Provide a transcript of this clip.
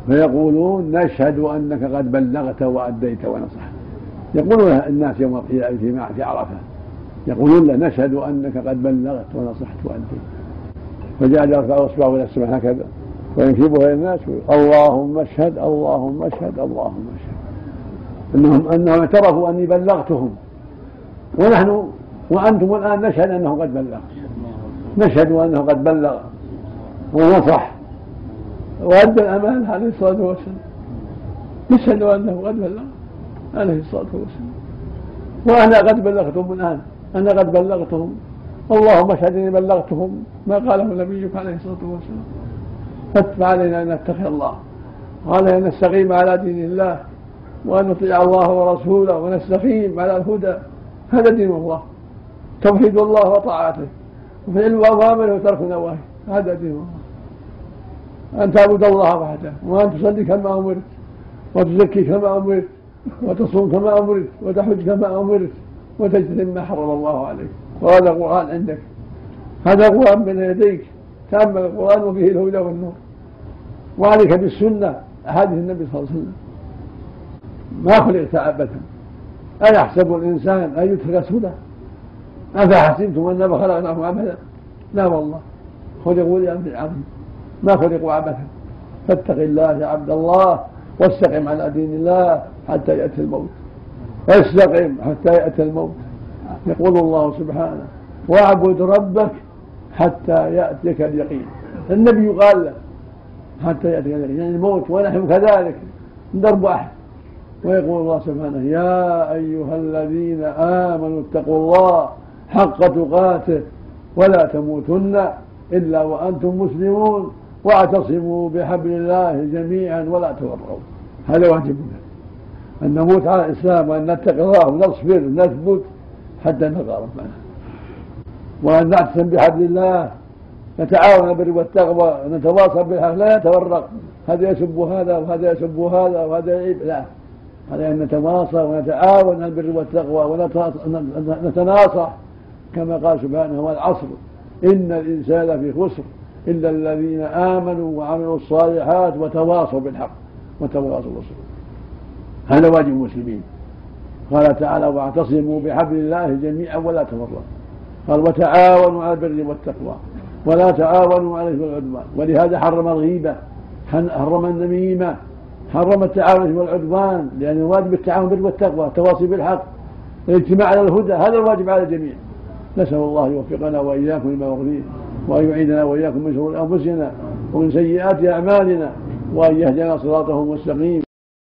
فيقولون نشهد أنك قد بلغت وأديت ونصحت. يقولون الناس يوم القيامة في عرفة يقولون له نشهد أنك قد بلغت ونصحت وأديت. فجعل يرفع إصبعه إلى السماء هكذا وينكبها إلى الناس اللهم اشهد اللهم اشهد اللهم اشهد أنهم اعترفوا أني بلغتهم، ونحن وأنتم الآن نشهد أنه قد بلغ، نشهد أنه قد بلغ ونصح وأدى الأمانة عليه الصلاة والسلام، نشهد أنه قد بلغ عليه الصلاة والسلام. وأنا قد بلغتهم الآن، أنا قد بلغتهم، اللهم اشهد أني بلغتهم ما قاله نبيك عليه الصلاة والسلام. فعلينا أن نتقي الله، وعلينا أن نستقيم على دين الله، وأن نطيع الله ورسوله ونستقيم على الهدى. هذا دين الله، توحيد الله وطاعته وفعل أوامره وترك نواهيه، هذا دين الله. أن تعبد الله وحده، وأن تصلي كما أمرت، وتزكي كما أمرت، وتصوم كما أمرت، وتحج كما أمرت، وتجتنب ما حرم الله عليك. وهذا القرآن عندك، هذا القرآن بين يديك، تأمل القرآن وفيه الهدى والنور. وعليك بالسنة، أحاديث النبي صلى الله عليه وسلم. ما خلقت عبثا، أيحسب الإنسان أن يترك سدى؟ أفحسبتم أنما خلقناهم عبثا؟ لا والله، خلقوا لأمر عظيم، ما خلقوا عبثا. فاتق الله يا عبد الله، واستقم على دين الله حتى يأتي الموت، واستقم حتى يأتي الموت. يقول الله سبحانه واعبد ربك حتى يأتيك اليقين. النبي قال له حتى يأتيك اليقين، يعني الموت، ونحن كذلك درب واحد. ويقول الله سبحانه يا أيها الذين آمنوا اتقوا الله حق تقاته ولا تموتن إلا وأنتم مسلمون واعتصموا بحبل الله جميعا ولا تفرقوا. هذا واجبنا، أن نموت على الإسلام، وأن نتقي الله ونصبر ونثبت حتى نلقى ربنا، وأن نعتصم بحبل الله، نتعاون بالبر والتقوى، ونتواصل بالحق، لا نتفرق، هذا يسب هذا وهذا يسب هذا وهذا يعيب، لا، على أن نتواصل ونتعاون على البر والتقوى ونتناصح كما قال سبحانه والعصر إن الإنسان في خسر إلا الذين آمنوا وعملوا الصالحات وتواصوا بالحق وتواصوا بالصبر. هذا واجب المسلمين. قال تعالى واعتصموا بحبل الله جميعا ولا تفرقوا. قال وتعاونوا على البر والتقوى ولا تعاونوا على الإثم والعدوان. ولهذا حرم الغيبة، حرم النميمة، حرم التعاون والعدوان، لأن الواجب التعاون بالبر والتقوى، التواصي بالحق، الاجتماع على الهدى، هذا الواجب على الجميع. نسأل الله يوفقنا وإياكم لما يرضيه، وأن يعيدنا وإياكم من شرور أنفسنا ومن سيئات أعمالنا، وأن يهدنا صراطه المستقيم.